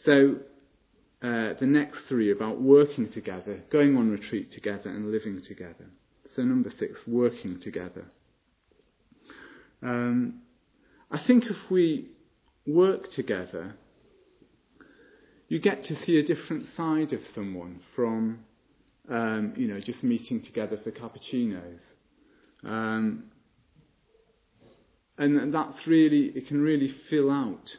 So the next three about working together, going on retreat together and living together. So number 6, working together. I think if we work together, you get to see a different side of someone from, just meeting together for cappuccinos. And that's really, it can really fill out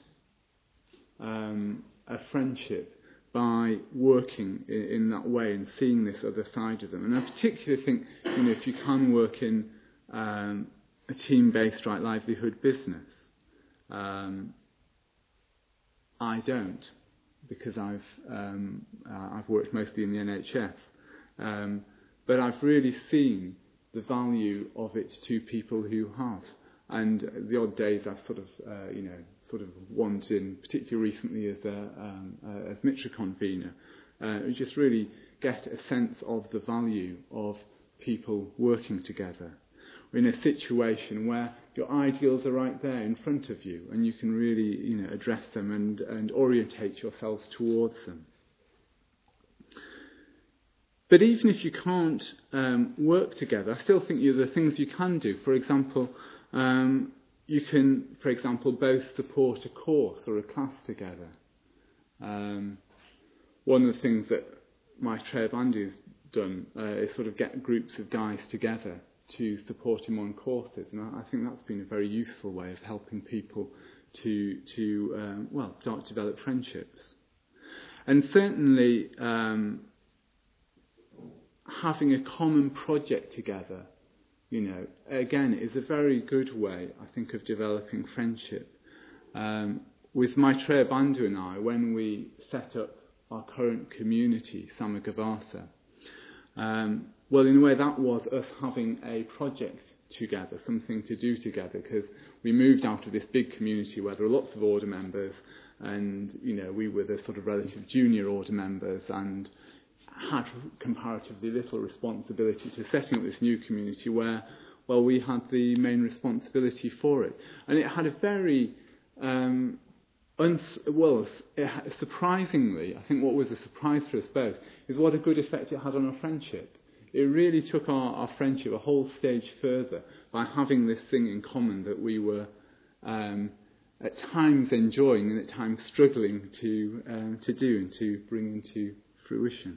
a friendship by working in that way and seeing this other side of them. And I particularly think, if you can work in a team-based right livelihood business, I don't, because I've worked mostly in the NHS, but I've really seen the value of it to people who have. And the odd days I've sort of wanted in, particularly recently as Mitra convener, you just really get a sense of the value of people working together. We're in a situation where your ideals are right there in front of you, and you can really, address them and orientate yourselves towards them. But even if you can't work together, I still think there are things you can do. For example, you can, both support a course or a class together. One of the things that my Maitreya Bandhu's done is sort of get groups of guys together to support him on courses, and I think that's been a very useful way of helping people to start to develop friendships. And certainly having a common project together, again, is a very good way, I think, of developing friendship. With Maitreya Bandhu and I, when we set up our current community, Samagavasa, in a way that was us having a project together, something to do together, because we moved out of this big community where there were lots of order members, and, we were the sort of relative junior order members, and had comparatively little responsibility to setting up this new community where, we had the main responsibility for it. And it had a very, surprisingly, I think what was a surprise for us both is what a good effect it had on our friendship. It really took our friendship a whole stage further by having this thing in common that we were at times enjoying and at times struggling to do and to bring into fruition.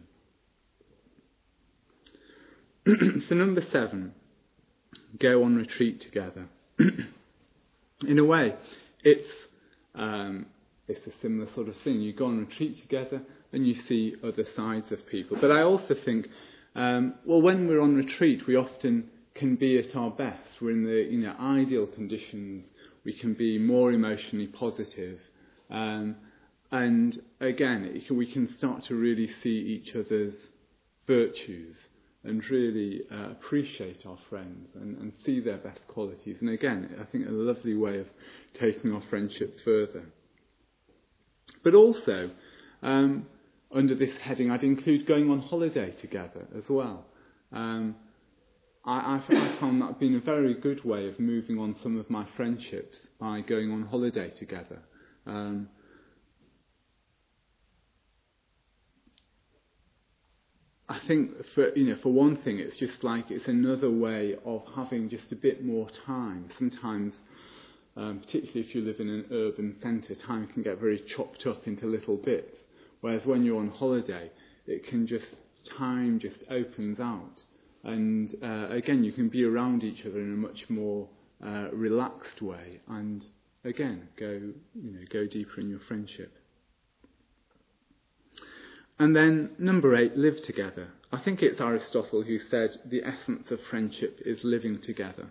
So number 7, go on retreat together. In a way, it's a similar sort of thing. You go on retreat together and you see other sides of people. But I also think, when we're on retreat, we often can be at our best. We're in the ideal conditions. We can be more emotionally positive. And again, we can start to really see each other's virtues and really appreciate our friends and see their best qualities. And again, I think a lovely way of taking our friendship further. But also, under this heading, I'd include going on holiday together as well. I found that being a very good way of moving on some of my friendships by going on holiday together. I think for one thing, it's just like it's another way of having just a bit more time. Sometimes, particularly if you live in an urban centre, time can get very chopped up into little bits. Whereas when you're on holiday, time just opens out, and again you can be around each other in a much more relaxed way, and again go deeper in your friendship. And then number 8, live together. I think it's Aristotle who said the essence of friendship is living together.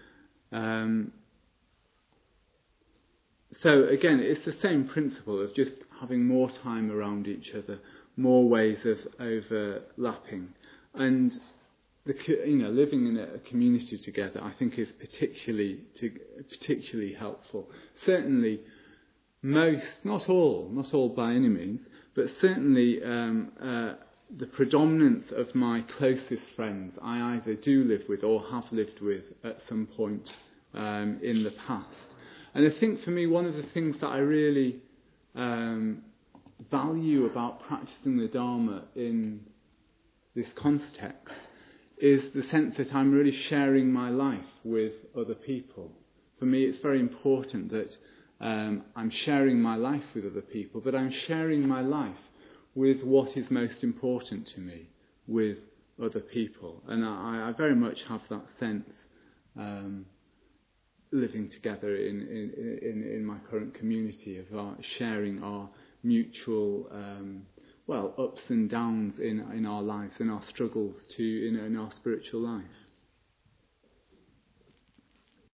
So again, it's the same principle of just having more time around each other, more ways of overlapping, and living in a community together, I think, is particularly helpful. Certainly, not all by any means, but certainly the predominance of my closest friends I either do live with or have lived with at some point in the past. And I think for me, one of the things that I really value about practicing the Dharma in this context is the sense that I'm really sharing my life with other people. For me, it's very important that I'm sharing my life with other people, but I'm sharing my life with what is most important to me, with other people. And I very much have that sense living together in my current community of sharing our mutual ups and downs in our lives, in our struggles in our spiritual life.